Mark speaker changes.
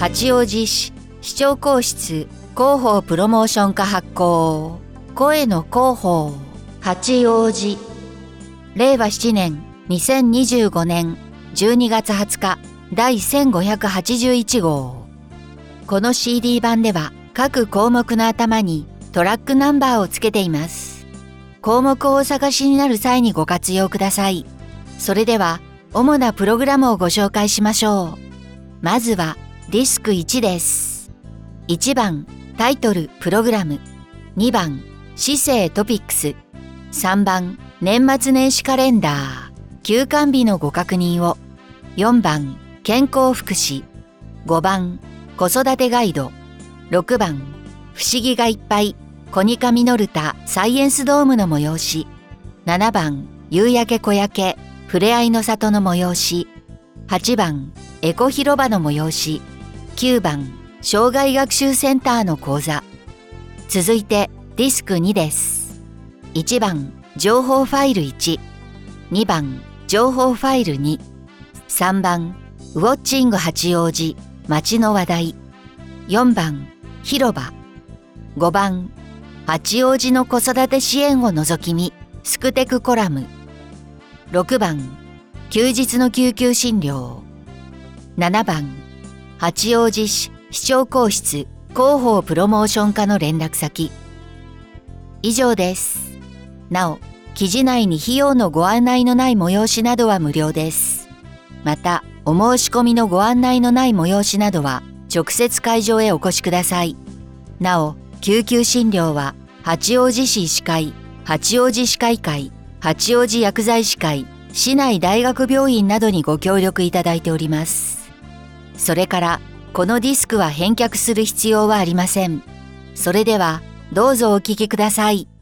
Speaker 1: 八王子市市長公室広報プロモーション課発行声の広報八王子令和7年2025年12月20日第1581号。この CD 版では各項目の頭にトラックナンバーをつけています。項目をお探しになる際にご活用ください。それでは主なプログラムをご紹介しましょう。まずはディスク1です。1番タイトルプログラム、2番市政トピックス、3番年末年始カレンダー休館日のご確認を、4番健康福祉、5番子育てガイド、6番不思議がいっぱいコニカミノルタサイエンスドームの催し、7番夕焼け小焼けふれあいの里の催し、8番エコ広場の催し、9番障害学習センターの講座。続いてディスク2です。1番情報ファイル1、2番情報ファイル2、3番ウォッチング八王子街の話題、4番広場、5番八王子の子育て支援を覗き見スクテクコラム、6番休日の救急診療、7番八王子市市長公室広報プロモーション課の連絡先。以上です。なお、記事内に費用のご案内のない催しなどは無料です。また、お申し込みのご案内のない催しなどは直接会場へお越しください。なお、救急診療は八王子市医師会、八王子歯科医会、八王子薬剤師会、市内大学病院などにご協力いただいております。それから、このディスクは返却する必要はありません。それでは、どうぞお聞きください。